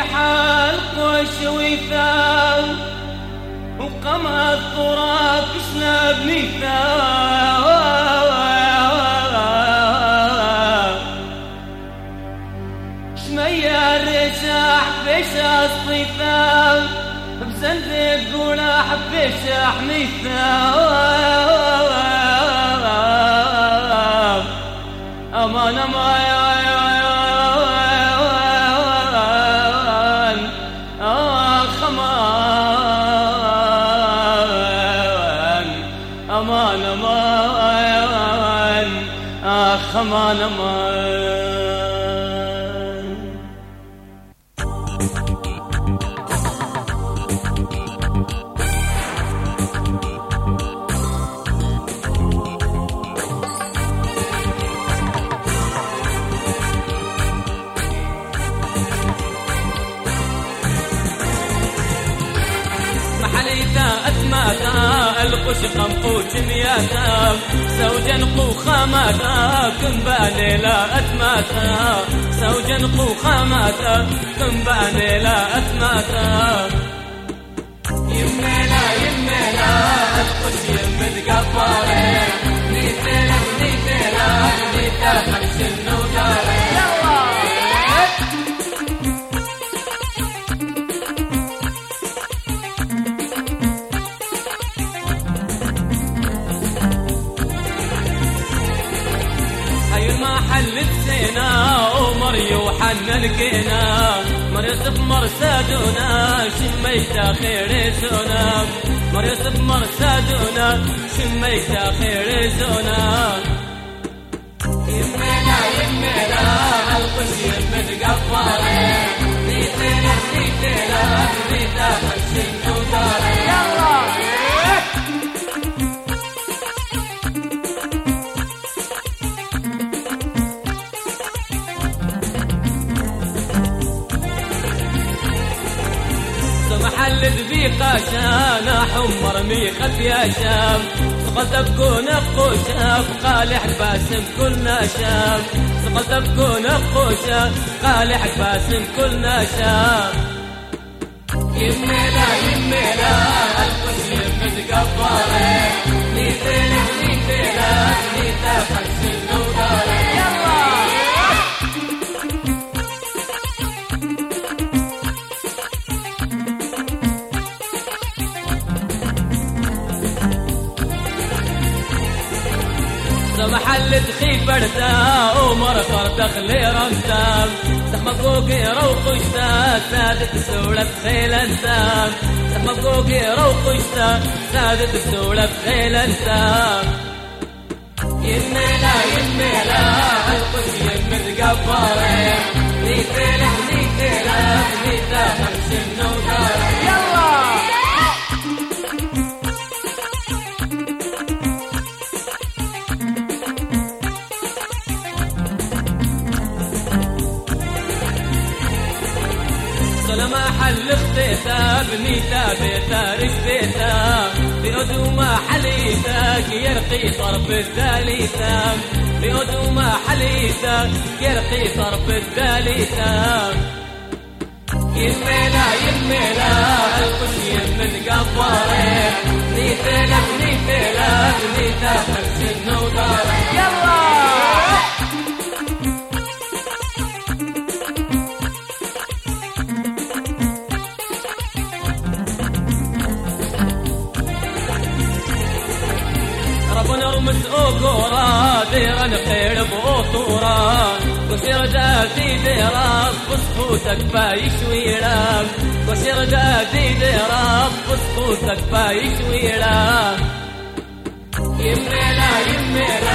حلق وشويثاو وقمع التراب شناب نيثاو شمية الرشاح بيش الصيثاو بزندق قولاح بيش حميثاو أمان أمان أمان أمان أمان أمان. أتماتا القش قنقوش مياتا زوجا قوخاماتا كنباني لا أتماتا زوجا قوخاماتا كنباني لا أتماتا يميلا يميلا القش يمد قفاري نيتيلا نيتيلا نيتا خمس النوداري حلت سينا ومريو حن لقينا مريص مرسادونا شميتا خير زونا مريص مرسادونا شميتا خير زونا يمينا يمينا القش يمد قفاري نيتينا نيتينا نيتا خمسين وداري يلا محلد في قاشانا حمر ميخة يا شام سقط بكون قوشا قالح باسم كلنا شام سقط بكون قوشا قالح باسم كلنا شام يميلا يميلا القش يمد قفاري نيتيلا نيتيلا نيتا خمس النوداري يلا محل خيبرتا ومر فرد خلي رمتا سمقوقي روقشتا سادت سولة خيلنتا سمقوقي روقشتا سادت سولة خيلنتا يميلا يميلا القش يمد قفاري نيتيلا نيتيلا نيتا خمس النوداري يلا لما حل خطيتا بنيتا بيتا رشبيتا بأدوما حليتا يرقي طرف الثالثا بأدوما حليتا يرقي طرف الثالثا يميلا يميلا القش يمد قفاري نيتيلا نيتيلا نيتا خمس النوداري يلا ونرمس أوكورا ديرا نقير بأوطورا وسير جاتي ديرا بسخوتك بايش ويرا وسير جاتي ديرا بسخوتك بايش ويرا يميلا يميلا